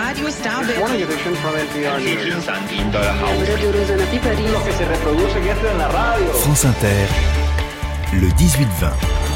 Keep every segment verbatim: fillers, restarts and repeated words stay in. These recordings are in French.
Radio está Morning edition from N P R News. France Inter, le dix-huit vingt.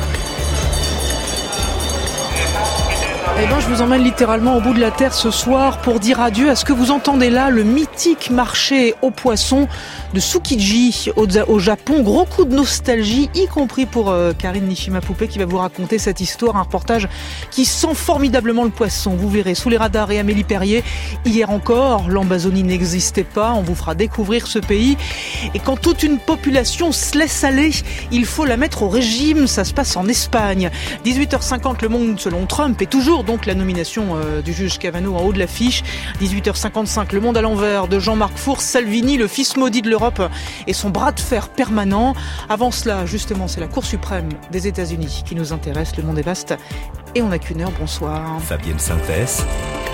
Eh ben, je vous emmène littéralement au bout de la terre ce soir pour dire adieu à ce que vous entendez là, le mythique marché aux poissons de Tsukiji au, au Japon. Gros coup de nostalgie, y compris pour euh, Karine Nishima-Poupée qui va vous raconter cette histoire, un reportage qui sent formidablement le poisson. Vous verrez, sous les radars et Amélie Perrier, hier encore, l'Amazonie n'existait pas. On vous fera découvrir ce pays. Et quand toute une population se laisse aller, il faut la mettre au régime. Ça se passe en Espagne. dix-huit heures cinquante, Le Monde selon Trump est toujours donc la nomination euh, du juge Kavanaugh en haut de l'affiche. dix-huit heures cinquante-cinq, Le Monde à l'envers de Jean-Marc Four, Salvini, le fils maudit de l'Europe et son bras de fer permanent. Avant cela, justement, c'est la Cour suprême des États-Unis qui nous intéresse. Le monde est vaste et on n'a qu'une heure. Bonsoir. Fabienne Synthès.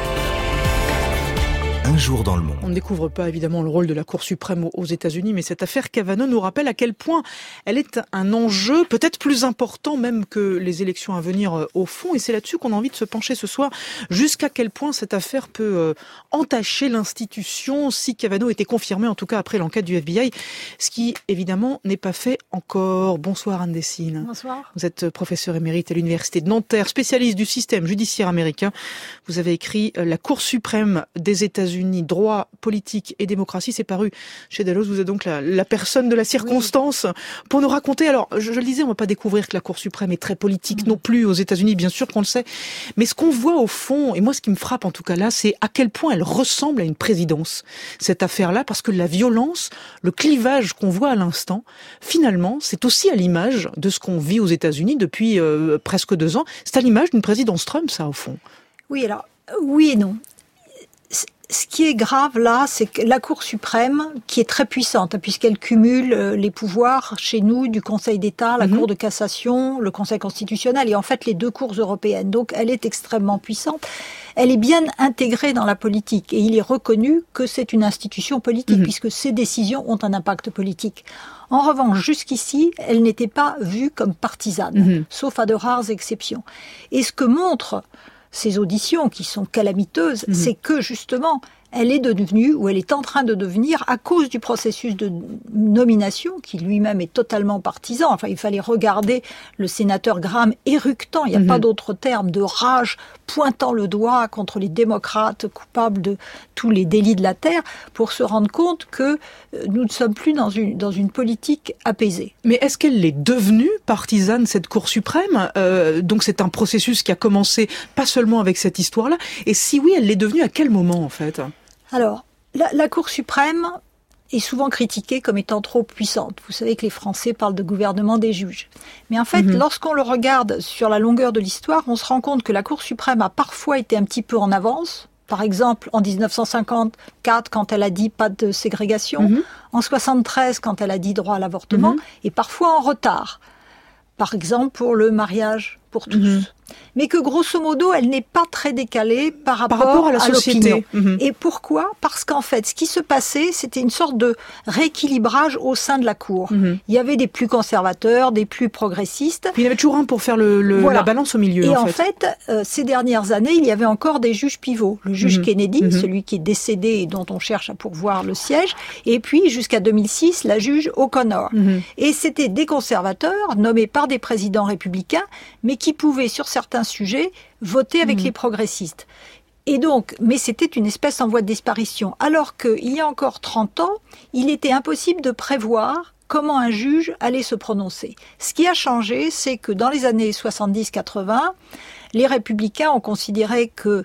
Un jour dans le monde. On ne découvre pas évidemment le rôle de la Cour suprême aux États-Unis, mais cette affaire Kavanaugh nous rappelle à quel point elle est un enjeu peut-être plus important même que les élections à venir au fond. Et c'est là-dessus qu'on a envie de se pencher ce soir. Jusqu'à quel point cette affaire peut entacher l'institution si Kavanaugh était confirmé, en tout cas après l'enquête du F B I, ce qui évidemment n'est pas fait encore. Bonsoir Anne Dessine. Bonsoir. Vous êtes professeur émérite à l'Université de Nanterre, spécialiste du système judiciaire américain. Vous avez écrit La Cour suprême des États-Unis, droit, politique et démocratie. C'est paru chez Dalloz. Vous êtes donc la, la personne de la circonstance oui. pour nous raconter. Alors, je, je le disais, on ne va pas découvrir que la Cour suprême est très politique mmh. non plus aux États-Unis, bien sûr qu'on le sait. Mais ce qu'on voit au fond, et moi ce qui me frappe en tout cas là, c'est à quel point elle ressemble à une présidence, cette affaire-là, parce que la violence, le clivage qu'on voit à l'instant, finalement, c'est aussi à l'image de ce qu'on vit aux États-Unis depuis euh, presque deux ans. C'est à l'image d'une présidence Trump, ça, au fond. Oui, alors, oui et non. Ce qui est grave là, c'est que la Cour suprême, qui est très puissante, puisqu'elle cumule les pouvoirs chez nous du Conseil d'État, la mmh. Cour de cassation, le Conseil constitutionnel et en fait les deux cours européennes. Donc elle est extrêmement puissante. Elle est bien intégrée dans la politique et il est reconnu que c'est une institution politique mmh. puisque ces décisions ont un impact politique. En revanche, jusqu'ici, elle n'était pas vue comme partisane, mmh. sauf à de rares exceptions. Et ce que montre ces auditions qui sont calamiteuses, mmh. c'est que justement, elle est devenue, ou elle est en train de devenir, à cause du processus de nomination, qui lui-même est totalement partisan. Enfin, il fallait regarder le sénateur Graham éructant, il n'y a mmh. pas d'autre terme, de rage, pointant le doigt contre les démocrates coupables de tous les délits de la terre, pour se rendre compte que nous ne sommes plus dans une, dans une politique apaisée. Mais est-ce qu'elle est devenue partisane, cette Cour suprême ? euh, Donc c'est un processus qui a commencé pas seulement avec cette histoire-là. Et si oui, elle l'est devenue à quel moment en fait ? Alors, la, la Cour suprême est souvent critiquée comme étant trop puissante. Vous savez que les Français parlent de gouvernement des juges. Mais en fait, mmh. lorsqu'on le regarde sur la longueur de l'histoire, on se rend compte que la Cour suprême a parfois été un petit peu en avance. Par exemple, en dix-neuf cent cinquante-quatre, quand elle a dit pas de ségrégation. Mmh. En soixante-treize, quand elle a dit droit à l'avortement. Mmh. Et parfois en retard. Par exemple, pour le mariage pour tous. Mmh. Mais que grosso modo, elle n'est pas très décalée par rapport, par rapport à la à société. Mmh. Et pourquoi ? Parce qu'en fait, ce qui se passait, c'était une sorte de rééquilibrage au sein de la Cour. Mmh. Il y avait des plus conservateurs, des plus progressistes. Puis il y avait toujours un pour faire le, le, voilà. la balance au milieu. Et en en fait, fait euh, ces dernières années, il y avait encore des juges pivots. Le juge mmh. Kennedy, mmh. celui qui est décédé et dont on cherche à pourvoir le siège. Et puis, jusqu'à deux mille six, la juge O'Connor. Mmh. Et c'était des conservateurs nommés par des présidents républicains, mais qui pouvaient, sur certains sujets, voter avec mmh. les progressistes. Et donc, mais c'était une espèce en voie de disparition. Alors qu'il y a encore trente ans, il était impossible de prévoir comment un juge allait se prononcer. Ce qui a changé, c'est que dans les années soixante-dix quatre-vingts, les républicains ont considéré que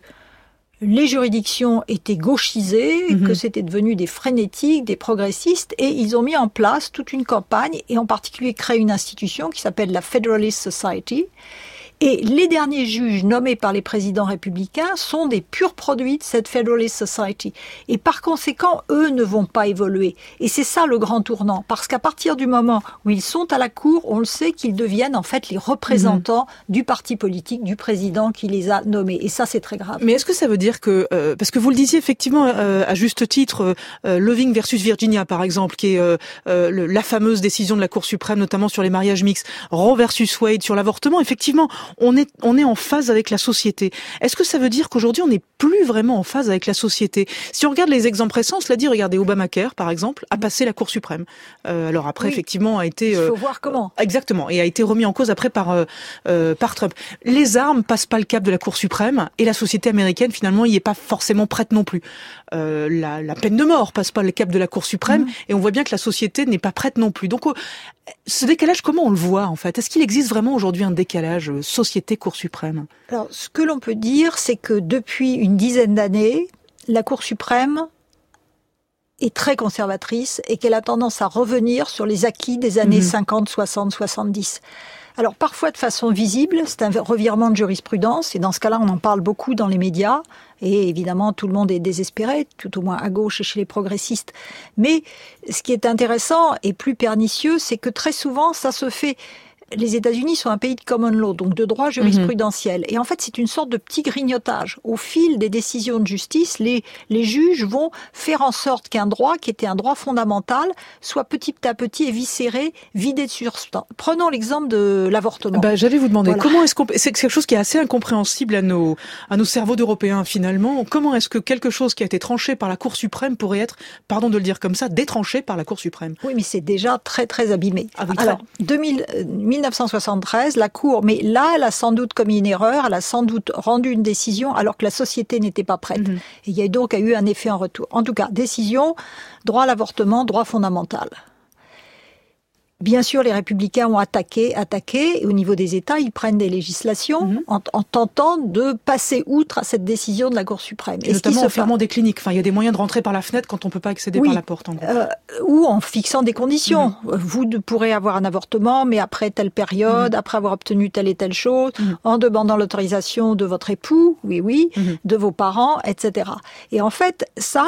les juridictions étaient gauchisées, mmh. que c'était devenu des frénétiques, des progressistes, et ils ont mis en place toute une campagne, et en particulier créé une institution qui s'appelle la Federalist Society. Et les derniers juges nommés par les présidents républicains sont des purs produits de cette Federalist Society. Et par conséquent, eux ne vont pas évoluer. Et c'est ça le grand tournant. Parce qu'à partir du moment où ils sont à la Cour, on le sait qu'ils deviennent en fait les représentants mmh. du parti politique, du président qui les a nommés. Et ça, c'est très grave. Mais est-ce que ça veut dire que... Euh, parce que vous le disiez effectivement euh, à juste titre, euh, Loving versus Virginia par exemple, qui est euh, euh, le, la fameuse décision de la Cour suprême, notamment sur les mariages mixtes, Roe versus Wade sur l'avortement, effectivement, on est, on est en phase avec la société. Est-ce que ça veut dire qu'aujourd'hui, on n'est plus vraiment en phase avec la société? Si on regarde les exemples récents, cela dit, regardez, Obamacare, par exemple, a passé la Cour suprême. Euh, alors après, oui. effectivement, a été... Euh, Il faut voir comment. Exactement, et a été remis en cause après par, euh, euh, par Trump. Les armes passent pas le cap de la Cour suprême, et la société américaine, finalement, y est pas forcément prête non plus. Euh, la, la peine de mort passe pas le cap de la Cour suprême, mmh. et on voit bien que la société n'est pas prête non plus. Donc, oh, ce décalage, comment on le voit, en fait? Est-ce qu'il existe vraiment aujourd'hui un décalage euh, société-Cour suprême? Alors, ce que l'on peut dire, c'est que depuis une dizaine d'années, la Cour suprême est très conservatrice et qu'elle a tendance à revenir sur les acquis des années mmh. cinquante, soixante, soixante-dix. Alors parfois de façon visible, c'est un revirement de jurisprudence, et dans ce cas-là, on en parle beaucoup dans les médias, et évidemment tout le monde est désespéré, tout au moins à gauche et chez les progressistes. Mais ce qui est intéressant et plus pernicieux, c'est que très souvent, ça se fait... Les États-Unis sont un pays de common law, donc de droit jurisprudentiel. Mmh. Et en fait, c'est une sorte de petit grignotage. Au fil des décisions de justice, les, les juges vont faire en sorte qu'un droit, qui était un droit fondamental, soit petit à petit éviscéré, vidé de substance. Prenons l'exemple de l'avortement. Bah, j'allais vous demander, voilà. comment est-ce qu'on... C'est quelque chose qui est assez incompréhensible à nos, à nos cerveaux d'Européens, finalement. Comment est-ce que quelque chose qui a été tranché par la Cour suprême pourrait être, pardon de le dire comme ça, détranché par la Cour suprême? Oui, mais c'est déjà très, très abîmé. Ah oui, très... Alors, deux mille, mille neuf cent soixante-treize, la Cour, mais là, elle a sans doute commis une erreur, elle a sans doute rendu une décision alors que la société n'était pas prête. Mmh. Et il y a donc eu un effet en retour. En tout cas, décision, droit à l'avortement, droit fondamental. Bien sûr, les républicains ont attaqué, attaqué, et au niveau des États, ils prennent des législations mmh. en, en tentant de passer outre à cette décision de la Cour suprême. Et, et notamment en fermant des cliniques. Enfin, il y a des moyens de rentrer par la fenêtre quand on ne peut pas accéder oui, par la porte. En gros. Euh, ou en fixant des conditions. Mmh. Vous pourrez avoir un avortement, mais après telle période, mmh. après avoir obtenu telle et telle chose, mmh. en demandant l'autorisation de votre époux, oui, oui, mmh. de vos parents, et cetera. Et en fait, ça...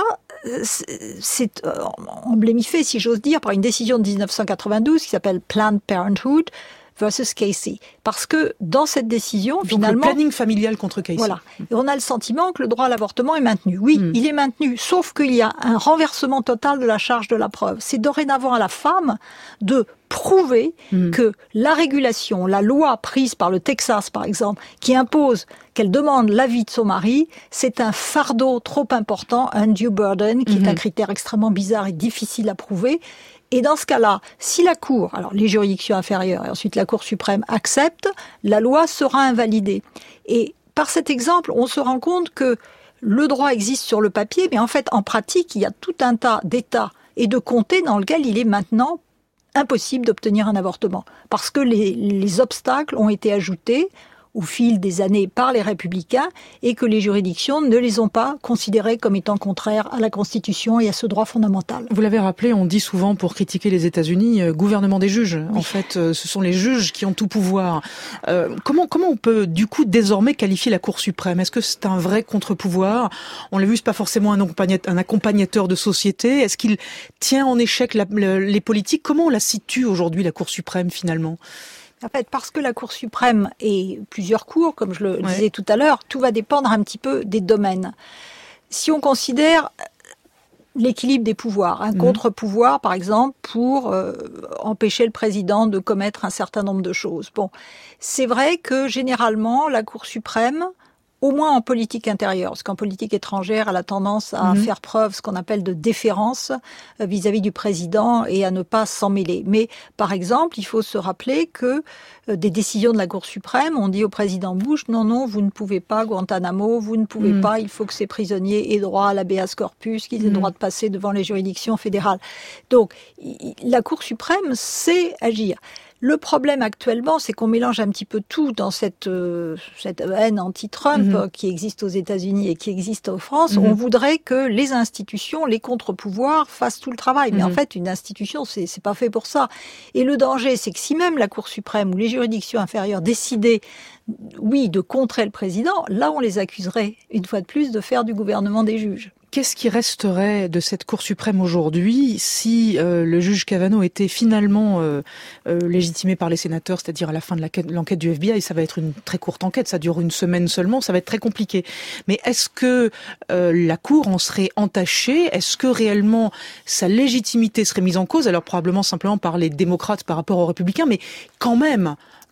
c'est emblémifié, si j'ose dire, par une décision de dix-neuf cent quatre-vingt-douze qui s'appelle Planned Parenthood versus Casey. Parce que dans cette décision, donc finalement... le planning familial contre Casey. Voilà. Et on a le sentiment que le droit à l'avortement est maintenu. Oui, mm. il est maintenu, sauf qu'il y a un renversement total de la charge de la preuve. C'est dorénavant à la femme de prouver mm. que la régulation, la loi prise par le Texas, par exemple, qui impose qu'elle demande l'avis de son mari, c'est un fardeau trop important, un undue burden, qui mm-hmm. est un critère extrêmement bizarre et difficile à prouver. Et dans ce cas-là, si la Cour, alors les juridictions inférieures et ensuite la Cour suprême acceptent, la loi sera invalidée. Et par cet exemple, on se rend compte que le droit existe sur le papier, mais en fait, en pratique, il y a tout un tas d'États et de comtés dans lesquels il est maintenant impossible d'obtenir un avortement. Parce que les, les obstacles ont été ajoutés au fil des années par les républicains et que les juridictions ne les ont pas considérés comme étant contraires à la Constitution et à ce droit fondamental. Vous l'avez rappelé, on dit souvent pour critiquer les États-Unis, euh, gouvernement des juges. Oui. En fait, euh, ce sont les juges qui ont tout pouvoir. Euh, comment comment on peut du coup désormais qualifier la Cour suprême? Est-ce que c'est un vrai contre-pouvoir? On l'a vu, c'est pas forcément un accompagnateur, un accompagnateur de société. Est-ce qu'il tient en échec la, le, les politiques? Comment on la situe aujourd'hui, la Cour suprême, finalement? En fait, parce que la Cour suprême et plusieurs cours, comme je le ouais. disais tout à l'heure, tout va dépendre un petit peu des domaines. Si on considère l'équilibre des pouvoirs, un mmh. contre-pouvoir, par exemple, pour euh, empêcher le président de commettre un certain nombre de choses. Bon, c'est vrai que généralement, la Cour suprême, au moins en politique intérieure, parce qu'en politique étrangère, elle a tendance à mmh. faire preuve, ce qu'on appelle de déférence vis-à-vis du président et à ne pas s'en mêler. Mais, par exemple, il faut se rappeler que des décisions de la Cour suprême, on dit au président Bush, non, non, vous ne pouvez pas, Guantanamo, vous ne pouvez mmh. pas, il faut que ces prisonniers aient droit à l'habeas corpus, qu'ils aient mmh. droit de passer devant les juridictions fédérales. Donc, la Cour suprême sait agir. Le problème actuellement, c'est qu'on mélange un petit peu tout dans cette, euh, cette haine anti-Trump mmh. qui existe aux États-Unis et qui existe en France. Mmh. On voudrait que les institutions, les contre-pouvoirs fassent tout le travail. Mais mmh. en fait, une institution, c'est, c'est pas fait pour ça. Et le danger, c'est que si même la Cour suprême ou les juridictions inférieures décidaient, oui, de contrer le président, là, on les accuserait, une fois de plus, de faire du gouvernement des juges. Qu'est-ce qui resterait de cette Cour suprême aujourd'hui si euh, le juge Kavanaugh était finalement euh, euh, légitimé par les sénateurs, c'est-à-dire à la fin de la, l'enquête du F B I? Ça va être une très courte enquête, ça dure une semaine seulement, ça va être très compliqué. Mais est-ce que euh, la Cour en serait entachée? Est-ce que réellement sa légitimité serait mise en cause? Alors probablement simplement par les démocrates par rapport aux républicains, mais quand même,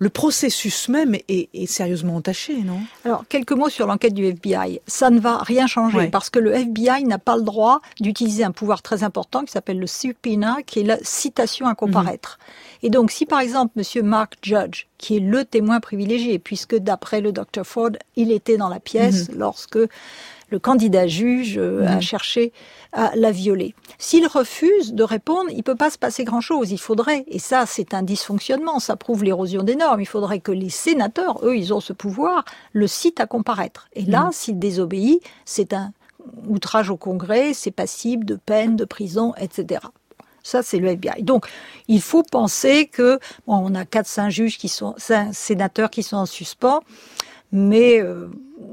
le processus même est, est sérieusement entaché, non ? Alors, quelques mots sur l'enquête du F B I. Ça ne va rien changer ouais. parce que le F B I n'a pas le droit d'utiliser un pouvoir très important qui s'appelle le subpoena, qui est la citation à comparaître. Mmh. Et donc, si par exemple, monsieur Mark Judge, qui est le témoin privilégié, puisque d'après le docteur Ford, il était dans la pièce mmh. lorsque le candidat juge euh, mmh. a cherché à la violer. S'il refuse de répondre, il ne peut pas se passer grand-chose. Il faudrait, et ça c'est un dysfonctionnement, ça prouve l'érosion des normes, il faudrait que les sénateurs, eux, ils ont ce pouvoir, le citent à comparaître. Et là, mmh. s'il désobéit, c'est un outrage au Congrès, c'est passible de peine, de prison, et cetera. Ça, c'est le F B I. Donc, il faut penser que, bon, on a quatre, cinq juges qui sont, cinq sénateurs qui sont en suspens, mais euh,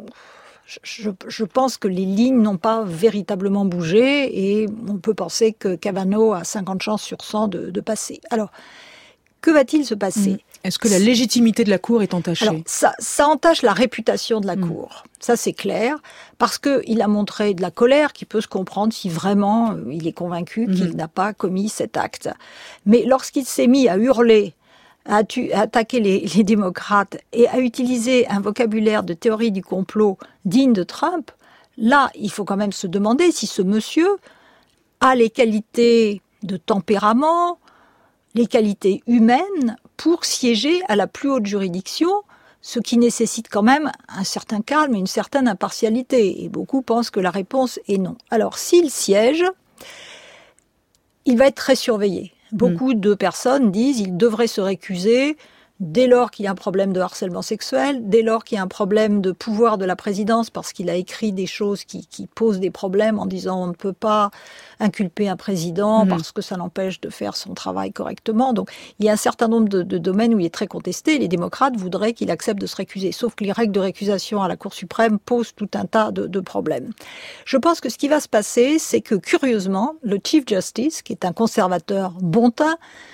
je, je pense que les lignes n'ont pas véritablement bougé et on peut penser que Kavanaugh a cinquante chances sur cent de, de passer. Alors, que va-t-il se passer ? Mmh. Est-ce que la légitimité de la Cour est entachée ? Alors, ça, ça entache la réputation de la mmh. Cour. Ça, c'est clair. Parce qu'il a montré de la colère qui peut se comprendre si vraiment euh, il est convaincu mmh. qu'il n'a pas commis cet acte. Mais lorsqu'il s'est mis à hurler, à, tu, à attaquer les, les démocrates et à utiliser un vocabulaire de théorie du complot digne de Trump, là, il faut quand même se demander si ce monsieur a les qualités de tempérament, les qualités humaines pour siéger à la plus haute juridiction, ce qui nécessite quand même un certain calme et une certaine impartialité. Et beaucoup pensent que la réponse est non. Alors, s'il siège, il va être très surveillé. Beaucoup mmh. de personnes disent qu'il devrait se récuser dès lors qu'il y a un problème de harcèlement sexuel, dès lors qu'il y a un problème de pouvoir de la présidence parce qu'il a écrit des choses qui, qui posent des problèmes en disant on ne peut pas inculper un président mmh. parce que ça l'empêche de faire son travail correctement. Donc il y a un certain nombre de, de domaines où il est très contesté. Les démocrates voudraient qu'il accepte de se récuser, sauf que les règles de récusation à la Cour suprême posent tout un tas de, de problèmes. Je pense que ce qui va se passer, c'est que curieusement, le Chief Justice, qui est un conservateur bon teint,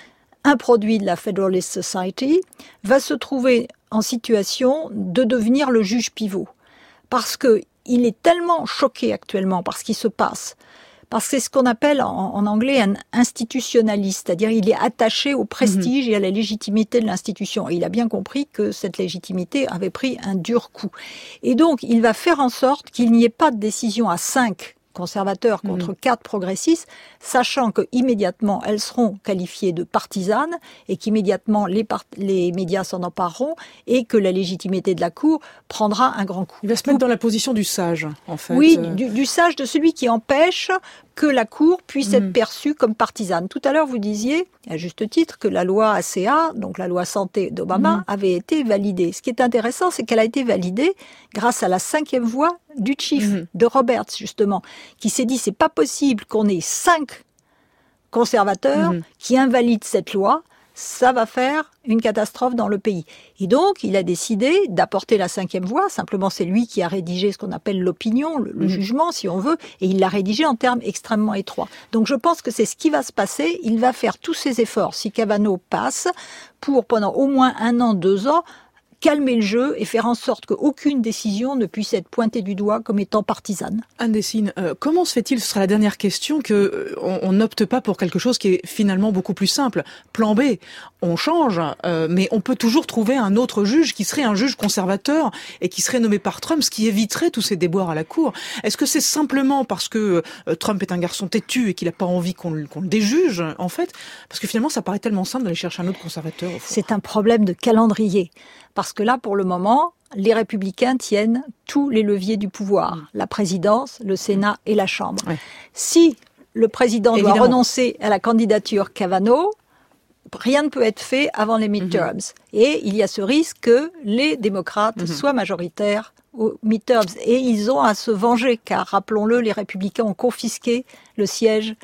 un produit de la Federalist Society, va se trouver en situation de devenir le juge pivot. Parce qu'il est tellement choqué actuellement par ce qui se passe, parce que c'est ce qu'on appelle en, en anglais un institutionnaliste, c'est-à-dire il est attaché au prestige mmh. et à la légitimité de l'institution. Et il a bien compris que cette légitimité avait pris un dur coup. Et donc, il va faire en sorte qu'il n'y ait pas de décision à cinq conservateurs contre mmh. quatre progressistes, sachant que immédiatement elles seront qualifiées de partisanes et qu'immédiatement les, part- les médias s'en empareront et que la légitimité de la Cour prendra un grand coup. Il va se mettre dans la position du sage, en fait. Oui, du, du sage, de celui qui empêche que la Cour puisse mmh. être perçue comme partisane. Tout à l'heure, vous disiez, à juste titre, que la loi A C A, donc la loi santé d'Obama, mmh. avait été validée. Ce qui est intéressant, c'est qu'elle a été validée grâce à la cinquième voix du chief, mmh. de Roberts, justement, qui s'est dit, c'est pas possible qu'on ait cinq conservateurs mmh. qui invalident cette loi, ça va faire une catastrophe dans le pays. Et donc, il a décidé d'apporter la cinquième voix. Simplement, c'est lui qui a rédigé ce qu'on appelle l'opinion, le, le mmh. jugement, si on veut, et il l'a rédigé en termes extrêmement étroits. Donc, je pense que c'est ce qui va se passer. Il va faire tous ses efforts, si Kavanaugh passe, pour pendant au moins un an, deux ans, calmer le jeu et faire en sorte qu'aucune décision ne puisse être pointée du doigt comme étant partisane. Anne Dessine, euh, comment se fait-il, ce sera la dernière question, qu'on euh, on n'opte pas pour quelque chose qui est finalement beaucoup plus simple. Plan B, on change, euh, mais on peut toujours trouver un autre juge qui serait un juge conservateur et qui serait nommé par Trump, ce qui éviterait tous ces déboires à la Cour. Est-ce que c'est simplement parce que euh, Trump est un garçon têtu et qu'il n'a pas envie qu'on, qu'on le déjuge, en fait ? Parce que finalement, ça paraît tellement simple d'aller chercher un autre conservateur, au fond. C'est un problème de calendrier. Parce que là, pour le moment, les républicains tiennent tous les leviers du pouvoir. Mmh. La présidence, le Sénat et la Chambre. Ouais. Si le président Évidemment. doit renoncer à la candidature Kavanaugh, rien ne peut être fait avant les midterms. Mmh. Et il y a ce risque que les démocrates mmh. soient majoritaires aux midterms. Et ils ont à se venger, car, rappelons-le, les républicains ont confisqué le siège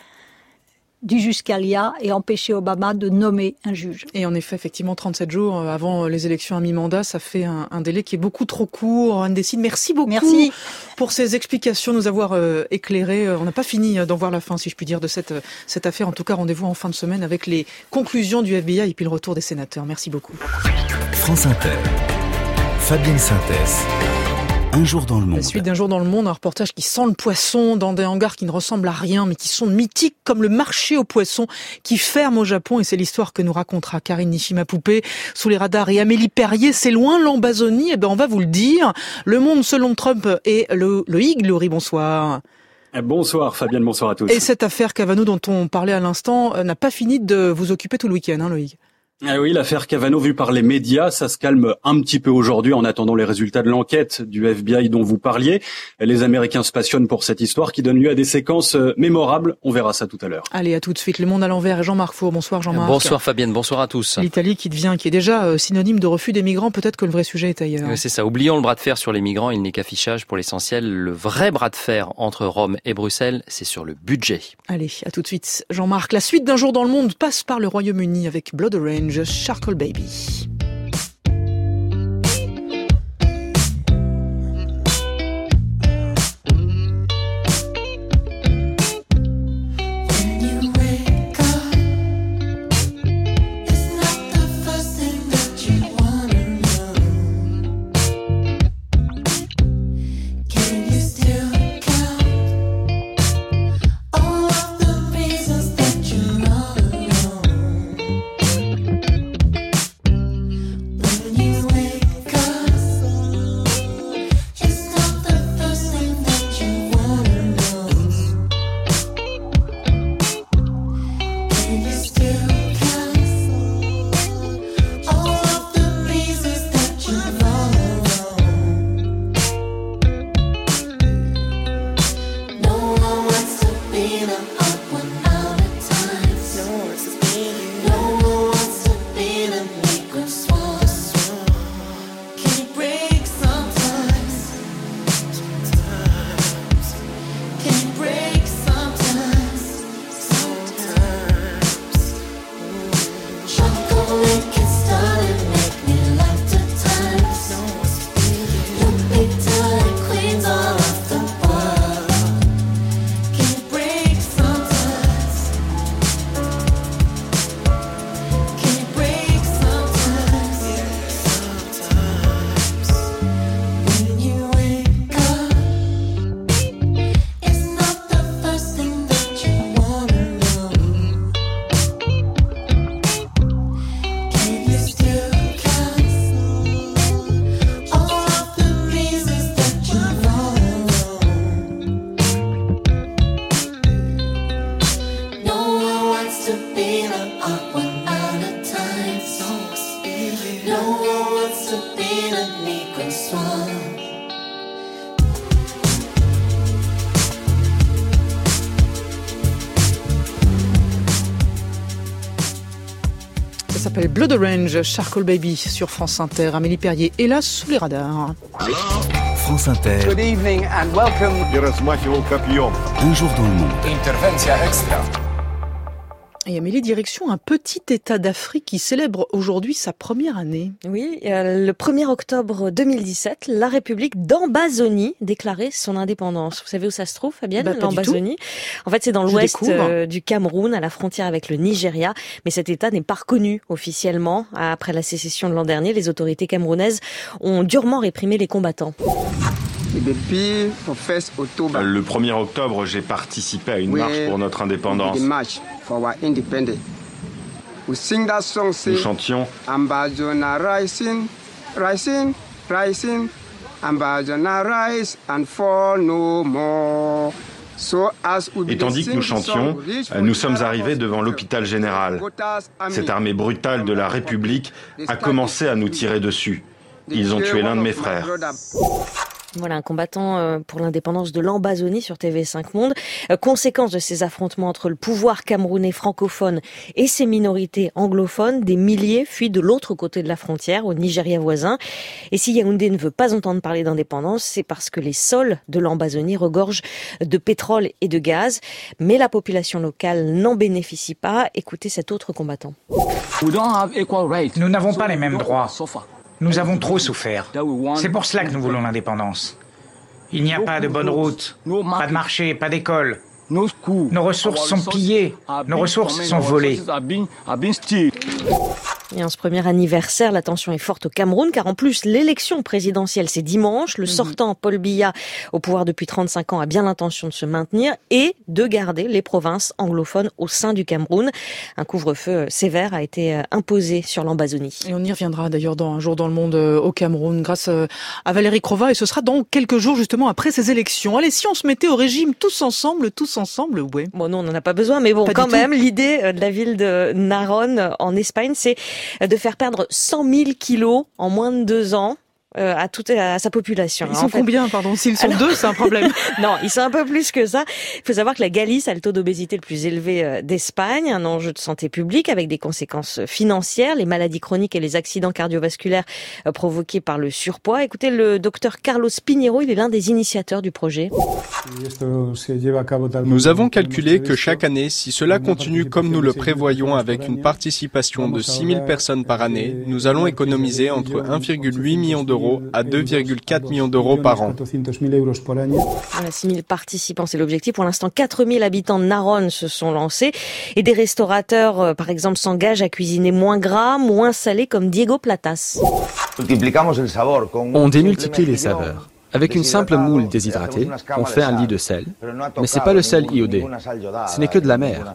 du juge Scalia et empêcher Obama de nommer un juge. Et en effet, effectivement, trente-sept jours avant les élections à mi-mandat, ça fait un, un délai qui est beaucoup trop court. Anne Dessine, merci beaucoup merci. pour ces explications, nous avoir euh, éclairés. On n'a pas fini d'en voir la fin, si je puis dire, de cette, cette affaire. En tout cas, rendez-vous en fin de semaine avec les conclusions du F B I et puis le retour des sénateurs. Merci beaucoup. France Inter, Fabienne Synthèse. Un jour dans le monde. La suite d'un jour dans le monde, un reportage qui sent le poisson dans des hangars qui ne ressemblent à rien, mais qui sont mythiques, comme le marché aux poissons qui ferme au Japon. Et c'est l'histoire que nous racontera Karine Nishima-Poupée sous les radars. Et Amélie Perrier, c'est loin l'Ambazonie. Eh ben, on va vous le dire. Le monde selon Trump et le, le Hig. Laurie, bonsoir. Bonsoir Fabienne, bonsoir à tous. Et cette affaire Cavano dont on parlait à l'instant n'a pas fini de vous occuper tout le week-end, hein, Loïc? Ah oui, l'affaire Cavano vue par les médias, ça se calme un petit peu aujourd'hui en attendant les résultats de l'enquête du F B I dont vous parliez. Les Américains se passionnent pour cette histoire qui donne lieu à des séquences mémorables. On verra ça tout à l'heure. Allez, à tout de suite. Le monde à l'envers et Jean-Marc Four. Bonsoir Jean-Marc. Bonsoir Fabienne, bonsoir à tous. L'Italie qui devient, qui est déjà synonyme de refus des migrants. Peut-être que le vrai sujet est ailleurs. Oui, c'est ça. Oublions le bras de fer sur les migrants. Il n'est qu'affichage pour l'essentiel. Le vrai bras de fer entre Rome et Bruxelles, c'est sur le budget. Allez, à tout de suite. Jean-Marc, la suite d'un jour dans le monde passe par le Royaume-Uni avec Blood Orange, Charcoal Baby. Ça s'appelle Blood Orange, Charcoal Baby sur France Inter. Amélie Perrier est là sous les radars. France Inter. Good evening and welcome. Un jour dans le monde. Intervention extra. Et Amélie, direction un petit État d'Afrique qui célèbre aujourd'hui sa première année. Oui, euh, le premier octobre deux mille dix-sept, la République d'Ambazonie déclarait son indépendance. Vous savez où ça se trouve, Fabienne, bah, l'Ambazonie? En fait, c'est dans l'ouest euh, du Cameroun, à la frontière avec le Nigeria. Mais cet État n'est pas reconnu officiellement. Après la sécession de l'an dernier, les autorités camerounaises ont durement réprimé les combattants. Le premier octobre, j'ai participé à une marche pour notre indépendance. Nous chantions Ambazona rising, rising, rising, Ambazona rise and fall no more. Et tandis que nous chantions, nous sommes arrivés devant l'hôpital général. Cette armée brutale de la République a commencé à nous tirer dessus. Ils ont tué l'un de mes frères. Voilà, un combattant pour l'indépendance de l'Ambazonie sur T V cinq Monde. Conséquence de ces affrontements entre le pouvoir camerounais francophone et ses minorités anglophones, des milliers fuient de l'autre côté de la frontière, au Nigeria voisin. Et si Yaoundé ne veut pas entendre parler d'indépendance, c'est parce que les sols de l'Ambazonie regorgent de pétrole et de gaz. Mais la population locale n'en bénéficie pas. Écoutez cet autre combattant. Nous n'avons pas les mêmes droits. Nous avons trop souffert. C'est pour cela que nous voulons l'indépendance. Il n'y a pas de bonne route, pas de marché, pas d'école. Nos ressources sont pillées, nos ressources sont volées. Et en ce premier anniversaire, la tension est forte au Cameroun, car en plus, l'élection présidentielle, c'est dimanche. Le sortant, Paul Biya, au pouvoir depuis trente-cinq ans, a bien l'intention de se maintenir et de garder les provinces anglophones au sein du Cameroun. Un couvre-feu sévère a été imposé sur l'Ambazonie. Et on y reviendra d'ailleurs dans Un jour dans le monde au Cameroun, grâce à Valérie Crova, et ce sera dans quelques jours justement après ces élections. Allez, si on se mettait au régime tous ensemble, tous ensemble, ouais. Bon, non, on n'en a pas besoin, mais bon, pas quand même, l'idée de la ville de Narón, en Espagne, c'est de faire perdre cent mille kilos en moins de deux ans. Euh, à toute à sa population. Ils sont en fait. Combien, pardon? S'ils sont Alors... deux, c'est un problème. Non, ils sont un peu plus que ça. Il faut savoir que la Galice a le taux d'obésité le plus élevé d'Espagne, un enjeu de santé publique avec des conséquences financières, les maladies chroniques et les accidents cardiovasculaires provoqués par le surpoids. Écoutez, le docteur Carlos Pinheiro, il est l'un des initiateurs du projet. Nous avons calculé que chaque année, si cela continue comme nous le prévoyons avec une participation de six mille personnes par année, nous allons économiser entre un virgule huit million d'euros à deux virgule quatre millions d'euros par an. Voilà, six mille participants, c'est l'objectif. Pour l'instant, quatre mille habitants de Narón se sont lancés. Et des restaurateurs, par exemple, s'engagent à cuisiner moins gras, moins salé, comme Diego Platas. On démultiplie les saveurs. Avec une simple moule déshydratée, on fait un lit de sel, mais c'est pas le sel iodé, ce n'est que de la mer.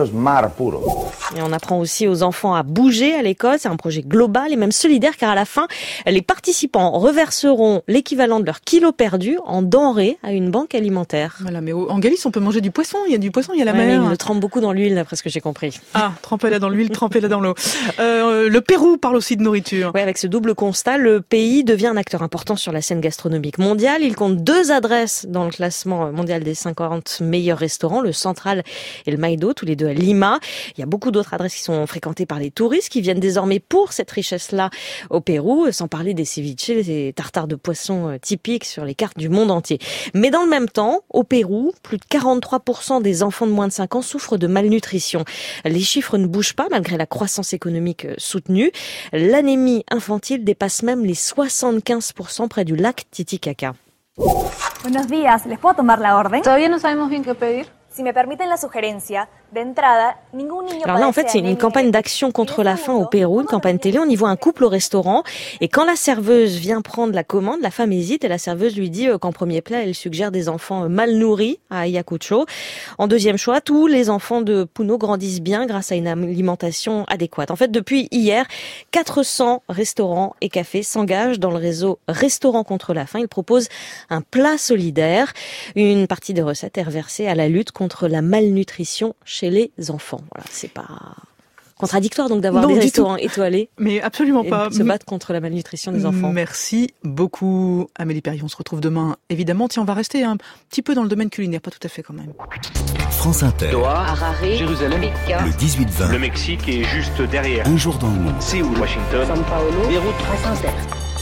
Et on apprend aussi aux enfants à bouger à l'école, c'est un projet global et même solidaire, car à la fin, les participants reverseront l'équivalent de leur kilo perdu en denrées à une banque alimentaire. Voilà, mais en Galice, on peut manger du poisson, il y a du poisson, il y a la ouais, mer. Mais ils le trempent beaucoup dans l'huile, d'après ce que j'ai compris. Ah, trempez-la dans l'huile, trempez-la dans l'eau. Euh, le Pérou parle aussi de nourriture. Oui, avec ce double constat, le pays devient un acteur important sur la scène gastronomique mondiale. Il compte deux adresses dans le classement mondial des cinquante meilleurs restaurants, le Central et le Maido, tous les deux à Lima. Il y a beaucoup d'autres adresses qui sont fréquentées par les touristes qui viennent désormais pour cette richesse-là au Pérou, sans parler des ceviches, des tartares de poisson typiques sur les cartes du monde entier. Mais dans le même temps, au Pérou, plus de quarante-trois pour cent des enfants de moins de cinq ans souffrent de malnutrition. Les chiffres ne bougent pas malgré la croissance économique soutenue. L'anémie infantile dépasse même les soixante-quinze pour cent près du lac Titicaca. Buenos días, ¿les puedo tomar la orden? Todavía no sabemos bien qué pedir. Si me permiten la sugerencia, de entrada, ningún niño. Alors là, en fait, c'est une campagne d'action contre la faim au Pérou, une campagne télé. On y voit un couple au restaurant et quand la serveuse vient prendre la commande, la femme hésite et la serveuse lui dit qu'en premier plat, elle suggère des enfants mal nourris à Ayacucho. En deuxième choix, tous les enfants de Puno grandissent bien grâce à une alimentation adéquate. En fait, depuis hier, quatre cents restaurants et cafés s'engagent dans le réseau Restaurants contre la faim. Ils proposent un plat solidaire. Une partie des recettes est reversée à la lutte contre la malnutrition chez les enfants. Voilà, c'est pas contradictoire donc d'avoir non, des restaurants tout. étoilés. Mais absolument et pas. Se battre contre la malnutrition des enfants. Merci beaucoup Amélie Perrier. On se retrouve demain, évidemment. Tiens, on va rester un petit peu dans le domaine culinaire, pas tout à fait quand même. France Inter. Doha, Harare, Jérusalem, Pékin, le dix-huit vingt. Le Mexique est juste derrière. Un jour dans le monde. Séoul, Washington, São Paulo, Beyrouth. France Inter.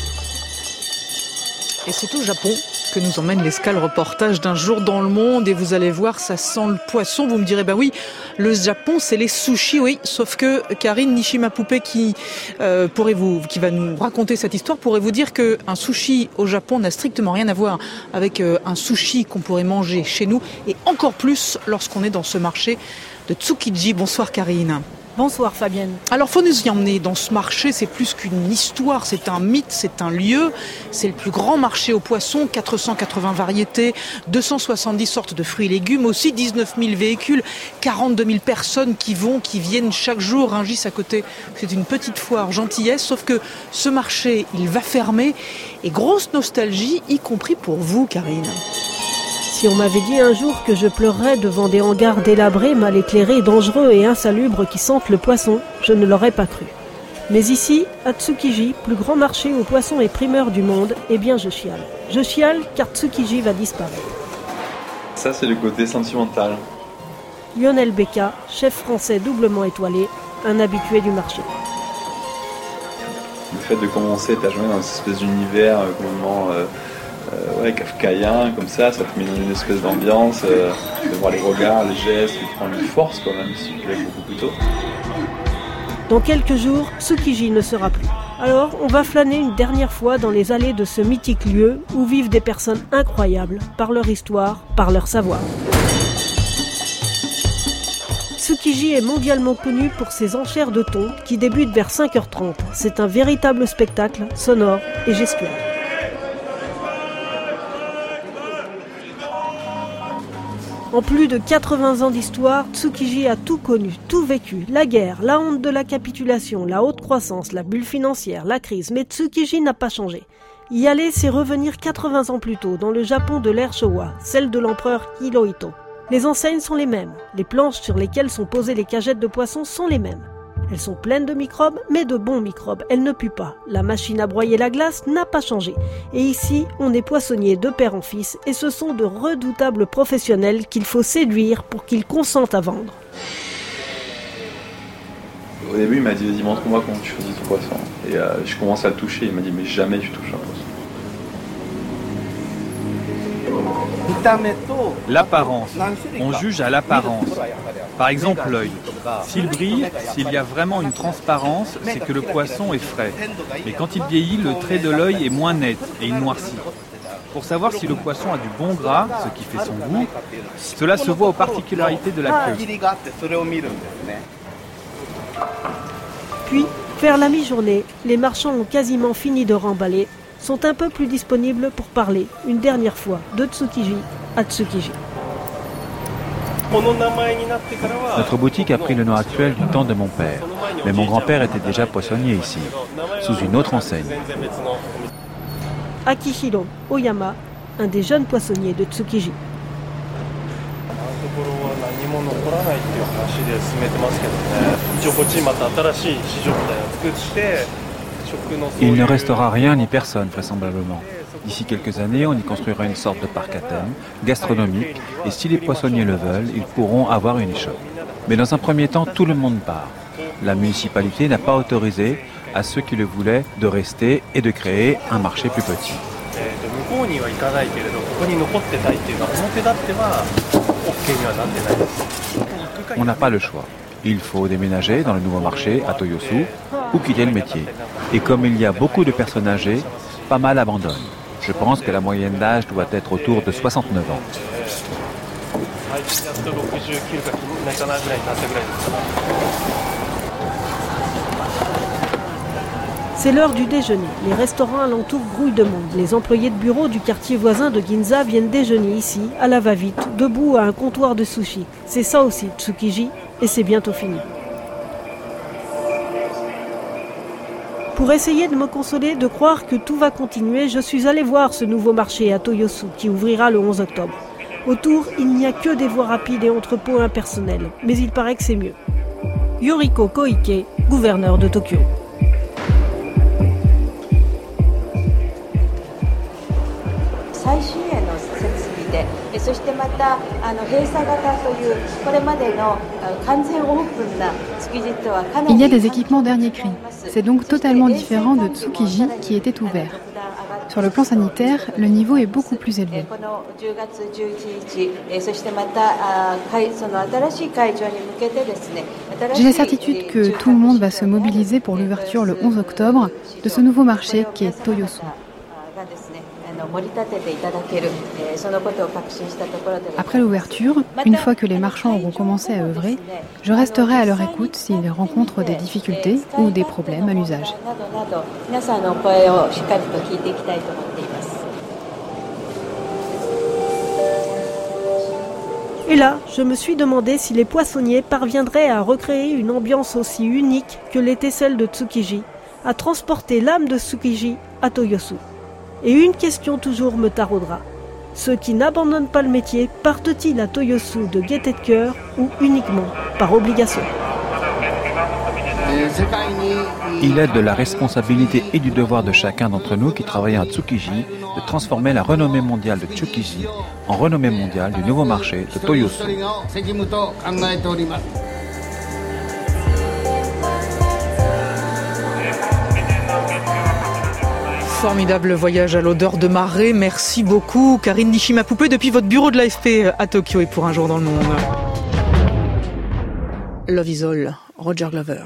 Et c'est au Japon que nous emmène l'escale reportage d'un jour dans le monde. Et vous allez voir, ça sent le poisson. Vous me direz, bah oui, le Japon, c'est les sushis, oui. Sauf que Karine Nishima-Poupée, qui euh, pourrait vous, qui va nous raconter cette histoire, pourrait vous dire que un sushi au Japon n'a strictement rien à voir avec euh, un sushi qu'on pourrait manger chez nous, et encore plus lorsqu'on est dans ce marché de Tsukiji. Bonsoir Karine. Bonsoir Fabienne. Alors faut nous y emmener dans ce marché, c'est plus qu'une histoire, c'est un mythe, c'est un lieu. C'est le plus grand marché aux poissons, quatre cent quatre-vingts variétés, deux cent soixante-dix sortes de fruits et légumes, aussi dix-neuf mille véhicules, quarante-deux mille personnes qui vont, qui viennent chaque jour. Rungis à côté, c'est une petite foire gentillesse, sauf que ce marché, il va fermer. Et grosse nostalgie, y compris pour vous Karine. Si on m'avait dit un jour que je pleurerais devant des hangars délabrés, mal éclairés, dangereux et insalubres qui sentent le poisson, je ne l'aurais pas cru. Mais ici, à Tsukiji, plus grand marché aux poissons et primeur du monde, eh bien je chiale. Je chiale car Tsukiji va disparaître. Ça, c'est le côté sentimental. Lionel Becca, chef français doublement étoilé, un habitué du marché. Le fait de commencer ta journée dans cette espèce d'univers euh, complètement... Euh, Euh, ouais, kafkaïen, comme ça, ça te met dans une espèce d'ambiance, euh, de voir les regards, les gestes, qui te prend une force quand même, si tu l'as beaucoup plus tôt. Dans quelques jours, Tsukiji ne sera plus. Alors, on va flâner une dernière fois dans les allées de ce mythique lieu où vivent des personnes incroyables, par leur histoire, par leur savoir. Tsukiji est mondialement connu pour ses enchères de thon qui débutent vers cinq heures trente. C'est un véritable spectacle sonore et gestuel. En plus de quatre-vingts ans d'histoire, Tsukiji a tout connu, tout vécu. La guerre, la honte de la capitulation, la haute croissance, la bulle financière, la crise. Mais Tsukiji n'a pas changé. Y aller, c'est revenir quatre-vingts ans plus tôt, dans le Japon de l'ère Showa, celle de l'empereur Hirohito. Les enseignes sont les mêmes. Les planches sur lesquelles sont posées les cagettes de poissons sont les mêmes. Elles sont pleines de microbes, mais de bons microbes. Elles ne puent pas. La machine à broyer la glace n'a pas changé. Et ici, on est poissonnier de père en fils, et ce sont de redoutables professionnels qu'il faut séduire pour qu'ils consentent à vendre. Au début, il m'a dit, vas-y, montre-moi comment tu choisis ton poisson. Et euh, je commence à le toucher, il m'a dit, mais jamais tu touches un poisson. L'apparence. On juge à l'apparence. Par exemple, l'œil. S'il brille, s'il y a vraiment une transparence, c'est que le poisson est frais. Mais quand il vieillit, le trait de l'œil est moins net et il noircit. Pour savoir si le poisson a du bon gras, ce qui fait son goût, cela se voit aux particularités de la queue. Puis, vers la mi-journée, les marchands ont quasiment fini de remballer, sont un peu plus disponibles pour parler, une dernière fois, de Tsukiji à Tsukiji. Notre boutique a pris le nom actuel du temps de mon père. Mais mon grand-père était déjà poissonnier ici, sous une autre enseigne. Akihiro Oyama, un des jeunes poissonniers de Tsukiji. Il ne restera rien ni personne, vraisemblablement. D'ici quelques années, on y construira une sorte de parc à thème, gastronomique, et si les poissonniers le veulent, ils pourront avoir une échoppe. Mais dans un premier temps, tout le monde part. La municipalité n'a pas autorisé à ceux qui le voulaient de rester et de créer un marché plus petit. On n'a pas le choix. Il faut déménager dans le nouveau marché à Toyosu ou quitter le métier. Et comme il y a beaucoup de personnes âgées, pas mal abandonnent. Je pense que la moyenne d'âge doit être autour de soixante-neuf ans. C'est l'heure du déjeuner. Les restaurants alentours grouillent de monde. Les employés de bureau du quartier voisin de Ginza viennent déjeuner ici, à la va-vite, debout à un comptoir de sushi. C'est ça aussi, Tsukiji, et c'est bientôt fini. Pour essayer de me consoler, de croire que tout va continuer, je suis allé voir ce nouveau marché à Toyosu qui ouvrira le onze octobre. Autour, il n'y a que des voies rapides et entrepôts impersonnels, mais il paraît que c'est mieux. Yoriko Koike, gouverneur de Tokyo. Il y a des équipements dernier cri. C'est donc totalement différent de Tsukiji qui était ouvert. Sur le plan sanitaire, le niveau est beaucoup plus élevé. J'ai la certitude que tout le monde va se mobiliser pour l'ouverture le onze octobre de ce nouveau marché qui est Toyosu. Après l'ouverture, une fois que les marchands auront commencé à œuvrer, je resterai à leur écoute s'ils rencontrent des difficultés ou des problèmes à l'usage. Et là, je me suis demandé si les poissonniers parviendraient à recréer une ambiance aussi unique que l'était celle de Tsukiji, à transporter l'âme de Tsukiji à Toyosu. Et une question toujours me taraudera. Ceux qui n'abandonnent pas le métier partent-ils à Toyosu de gaieté de cœur ou uniquement par obligation ? Il est de la responsabilité et du devoir de chacun d'entre nous qui travaillons à Tsukiji de transformer la renommée mondiale de Tsukiji en renommée mondiale du nouveau marché de Toyosu. Formidable voyage à l'odeur de marée. Merci beaucoup, Karine Nishima-Poupée, depuis votre bureau de l'A F P à Tokyo et pour Un jour dans le monde. Love is all, Roger Glover.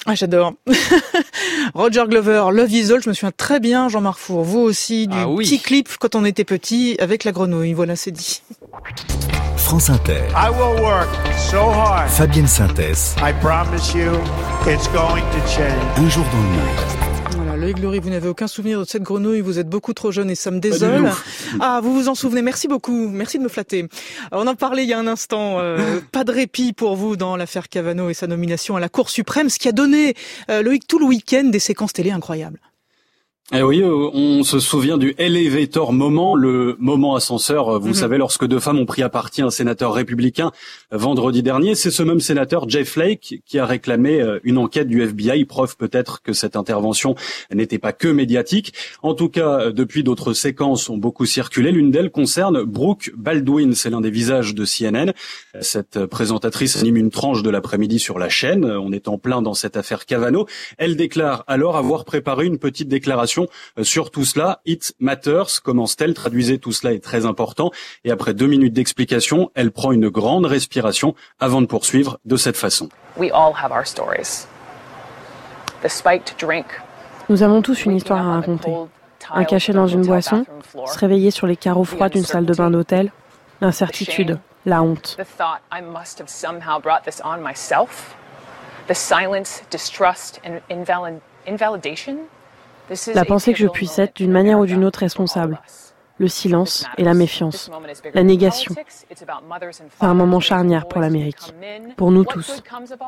Ah, j'adore. Roger Glover, Love Is All, je me souviens très bien, Jean-Marc Four, vous aussi, du ah oui. petit clip quand on était petit avec la grenouille. Voilà, c'est dit. France Inter. I will work so hard. Fabienne Synthèse. I promise you, it's going to change. Un jour dans le monde. Voilà, Loïc Glory, vous n'avez aucun souvenir de cette grenouille, vous êtes beaucoup trop jeune et ça me désole. Ah, vous vous en souvenez, merci beaucoup, merci de me flatter. On en parlait il y a un instant, euh, pas de répit pour vous dans l'affaire Kavanaugh et sa nomination à la Cour suprême, ce qui a donné, euh, Loïc, tout le week-end des séquences télé incroyables. Eh oui, on se souvient du elevator moment, le moment ascenseur, vous mmh. savez, lorsque deux femmes ont pris à partie un sénateur républicain vendredi dernier. C'est ce même sénateur, Jeff Flake, qui a réclamé une enquête du F B I, preuve peut-être que cette intervention n'était pas que médiatique. En tout cas, depuis, d'autres séquences ont beaucoup circulé. L'une d'elles concerne Brooke Baldwin, c'est l'un des visages de C N N. Cette présentatrice anime une tranche de l'après-midi sur la chaîne. On est en plein dans cette affaire Kavanaugh. Elle déclare alors avoir préparé une petite déclaration sur tout cela. It matters, commence-t-elle, traduisez, tout cela est très important. Et après deux minutes d'explication, elle prend une grande respiration avant de poursuivre de cette façon. We all have our stories. The spiked drink. Nous avons tous une histoire à raconter. Un cachet dans une boisson, se réveiller sur les carreaux froids d'une salle de bain d'hôtel, l'incertitude, la honte. The thought I must have somehow brought this on myself. The silence, distrust and invalidation. La pensée que je puisse être d'une manière ou d'une autre responsable, le silence et la méfiance, la négation. C'est un moment charnière pour l'Amérique, pour nous tous.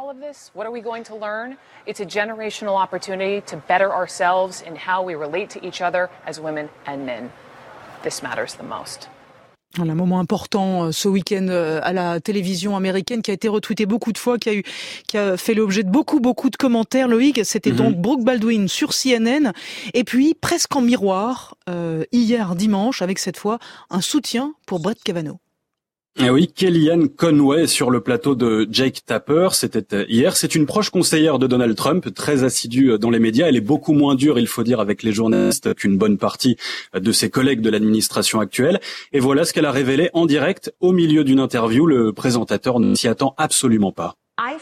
Un moment important ce week-end à la télévision américaine qui a été retweeté beaucoup de fois, qui a eu, qui a fait l'objet de beaucoup, beaucoup de commentaires. Loïc, c'était mm-hmm. donc Brooke Baldwin sur C N N. Et puis, presque en miroir, euh, hier dimanche, avec cette fois un soutien pour Brett Kavanaugh. Eh oui, Kellyanne Conway sur le plateau de Jake Tapper, c'était hier. C'est une proche conseillère de Donald Trump, très assidue dans les médias. Elle est beaucoup moins dure, il faut dire, avec les journalistes qu'une bonne partie de ses collègues de l'administration actuelle. Et voilà ce qu'elle a révélé en direct au milieu d'une interview. Le présentateur ne s'y attend absolument pas.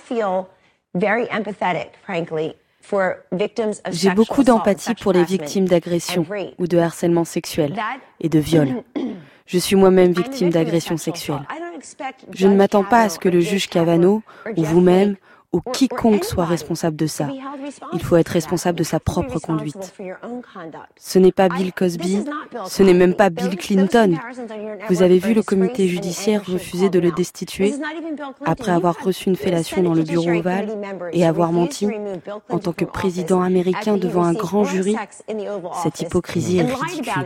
J'ai beaucoup d'empathie pour les victimes d'agression ou de harcèlement sexuel et de viol. Je suis moi-même victime d'agression sexuelle. Je ne m'attends pas à ce que le juge Kavanaugh, ou vous-même, ou quiconque soit responsable de ça. Il faut être responsable de sa propre conduite. Ce n'est pas Bill Cosby, ce n'est même pas Bill Clinton. Vous avez vu le comité judiciaire refuser de le destituer après avoir reçu une fellation dans le bureau ovale et avoir menti en tant que président américain devant un grand jury. Cette hypocrisie est ridicule.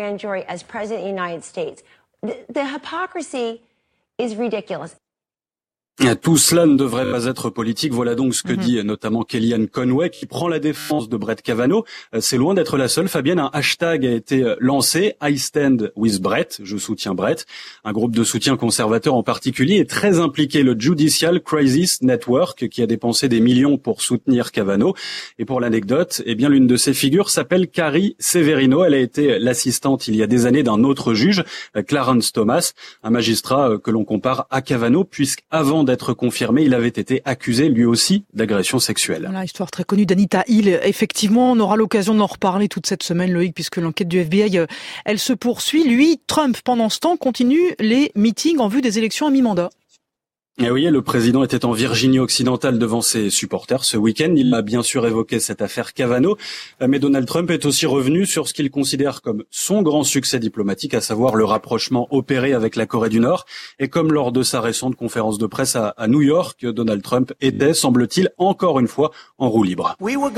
Tout cela ne devrait pas être politique. Voilà donc ce que mm-hmm. dit notamment Kellyanne Conway, qui prend la défense de Brett Kavanaugh. C'est loin d'être la seule. Fabienne, un hashtag a été lancé, I stand with Brett, je soutiens Brett. Un groupe de soutien conservateur en particulier est très impliqué, le Judicial Crisis Network, qui a dépensé des millions pour soutenir Kavanaugh. Et pour l'anecdote, eh bien l'une de ces figures s'appelle Carrie Severino. Elle a été l'assistante il y a des années d'un autre juge, Clarence Thomas, un magistrat que l'on compare à Kavanaugh, puisqu'avant d'être confirmé, il avait été accusé lui aussi d'agression sexuelle. Voilà, histoire très connue d'Anita Hill. Effectivement, on aura l'occasion d'en reparler toute cette semaine, Loïc, puisque l'enquête du F B I, elle se poursuit. Lui, Trump, pendant ce temps, continue les meetings en vue des élections à mi-mandat. Et oui, le président était en Virginie occidentale devant ses supporters ce week-end. Il a bien sûr évoqué cette affaire Kavanaugh, mais Donald Trump est aussi revenu sur ce qu'il considère comme son grand succès diplomatique, à savoir le rapprochement opéré avec la Corée du Nord. Et comme lors de sa récente conférence de presse à, à New York, Donald Trump était, semble-t-il, encore une fois en roue libre.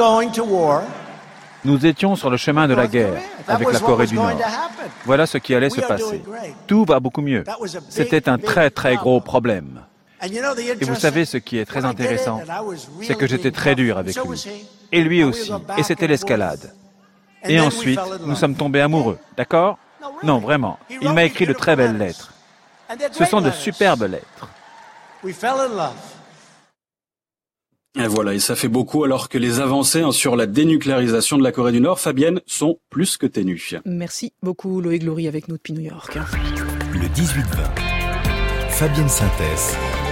Nous étions sur le chemin de la guerre avec la Corée du Nord. Voilà ce qui allait se passer. Tout va beaucoup mieux. C'était un très très gros problème. Et vous savez ce qui est très intéressant, c'est que j'étais très dur avec lui. Et lui aussi. Et c'était l'escalade. Et ensuite, nous sommes tombés amoureux, d'accord ? Non, vraiment. Il m'a écrit de très belles lettres. Ce sont de superbes lettres. Et voilà, et ça fait beaucoup alors que les avancées hein, sur la dénucléarisation de la Corée du Nord, Fabienne, sont plus que ténues. Merci beaucoup Loïc Glory avec nous depuis New York. Le dix-huit vingt. Fabienne Synthèse.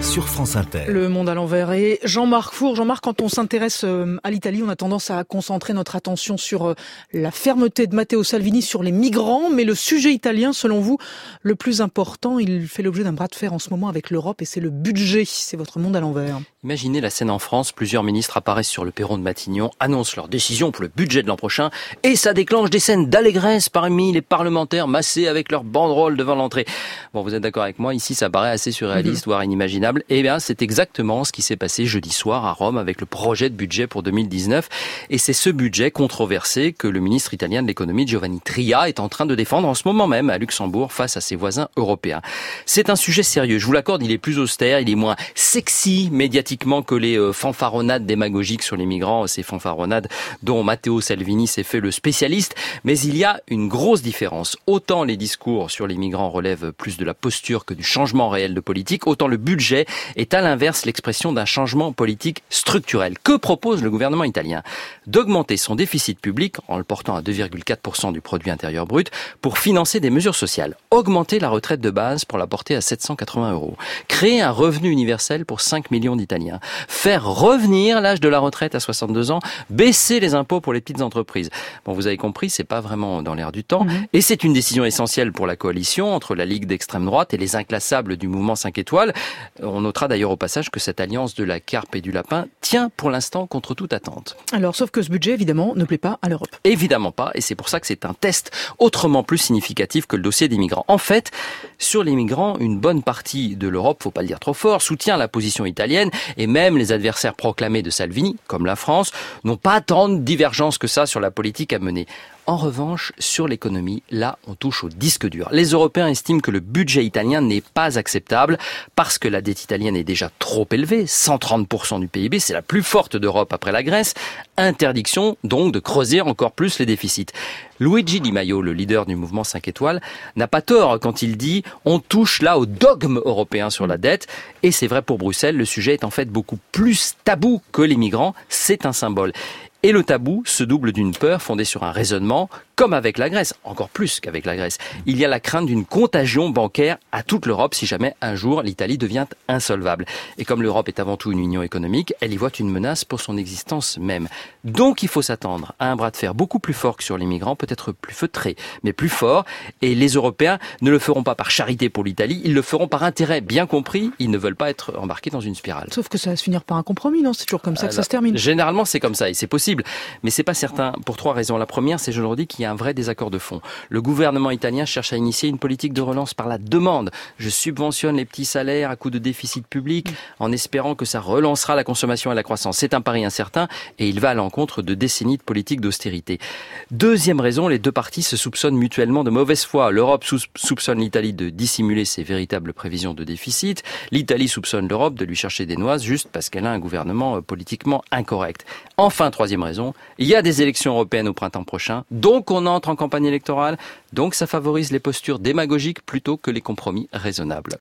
sur France Inter. Le monde à l'envers et Jean-Marc Four. Jean-Marc, quand on s'intéresse à l'Italie, on a tendance à concentrer notre attention sur la fermeté de Matteo Salvini sur les migrants. Mais le sujet italien, selon vous, le plus important, il fait l'objet d'un bras de fer en ce moment avec l'Europe et c'est le budget. C'est votre monde à l'envers. Imaginez la scène en France. Plusieurs ministres apparaissent sur le perron de Matignon, annoncent leur décision pour le budget de l'an prochain et ça déclenche des scènes d'allégresse parmi les parlementaires massés avec leurs banderoles devant l'entrée. Bon, vous êtes d'accord avec moi, ici ça paraît assez surréaliste, mmh. voire inimaginable. Eh bien, c'est exactement ce qui s'est passé jeudi soir à Rome avec le projet de budget pour deux mille dix-neuf. Et c'est ce budget controversé que le ministre italien de l'économie Giovanni Tria est en train de défendre en ce moment même à Luxembourg face à ses voisins européens. C'est un sujet sérieux, je vous l'accorde, il est plus austère, il est moins sexy médiatiquement que les fanfaronnades démagogiques sur les migrants, ces fanfaronnades dont Matteo Salvini s'est fait le spécialiste. Mais il y a une grosse différence. Autant les discours sur les migrants relèvent plus de la posture que du changement réel de politique, autant le budget est à l'inverse l'expression d'un changement politique structurel. Que propose le gouvernement italien ? D'augmenter son déficit public en le portant à deux virgule quatre pour cent du produit intérieur brut pour financer des mesures sociales. Augmenter la retraite de base pour la porter à sept cent quatre-vingts euros. Créer un revenu universel pour cinq millions d'Italiens. Faire revenir l'âge de la retraite à soixante-deux ans. Baisser les impôts pour les petites entreprises. Bon, vous avez compris, c'est pas vraiment dans l'air du temps. Mmh. Et c'est une décision essentielle pour la coalition entre la Ligue d'extrême droite et les inclassables du mouvement cinq étoiles. On notera d'ailleurs au passage que cette alliance de la carpe et du lapin tient pour l'instant contre toute attente. Alors, sauf que ce budget, évidemment, ne plaît pas à l'Europe. Évidemment pas, et c'est pour ça que c'est un test autrement plus significatif que le dossier des migrants. En fait, sur les migrants, une bonne partie de l'Europe, faut pas le dire trop fort, soutient la position italienne, et même les adversaires proclamés de Salvini, comme la France, n'ont pas tant de divergences que ça sur la politique à mener. En revanche, sur l'économie, là, on touche au disque dur. Les Européens estiment que le budget italien n'est pas acceptable parce que la dette italienne est déjà trop élevée, cent trente pour cent du P I B, c'est la plus forte d'Europe après la Grèce. Interdiction, donc, de creuser encore plus les déficits. Luigi Di Maio, le leader du mouvement cinq étoiles, n'a pas tort quand il dit « on touche là au dogme européen sur la dette ». Et c'est vrai pour Bruxelles, le sujet est en fait beaucoup plus tabou que les migrants, c'est un symbole. Et le tabou se double d'une peur fondée sur un raisonnement, comme avec la Grèce, encore plus qu'avec la Grèce. Il y a la crainte d'une contagion bancaire à toute l'Europe si jamais un jour l'Italie devient insolvable. Et comme l'Europe est avant tout une union économique, elle y voit une menace pour son existence même. Donc il faut s'attendre à un bras de fer beaucoup plus fort que sur les migrants, peut-être plus feutré, mais plus fort. Et les Européens ne le feront pas par charité pour l'Italie, ils le feront par intérêt bien compris. Ils ne veulent pas être embarqués dans une spirale. Sauf que ça va se finir par un compromis, non ? C'est toujours comme ça que Alors, ça se termine. Généralement, c'est comme ça et c'est possible. Mais c'est pas certain pour trois raisons. La première, c'est, je le redis, qu'il y a un vrai désaccord de fond. Le gouvernement italien cherche à initier une politique de relance par la demande. Je subventionne les petits salaires à coup de déficit public en espérant que ça relancera la consommation et la croissance. C'est un pari incertain et il va à l'encontre de décennies de politique d'austérité. Deuxième raison, les deux parties se soupçonnent mutuellement de mauvaise foi. L'Europe soupçonne l'Italie de dissimuler ses véritables prévisions de déficit. L'Italie soupçonne l'Europe de lui chercher des noises juste parce qu'elle a un gouvernement politiquement incorrect. Enfin, troisième raison, il y a des élections européennes au printemps prochain, donc on entre en campagne électorale, donc ça favorise les postures démagogiques plutôt que les compromis raisonnables.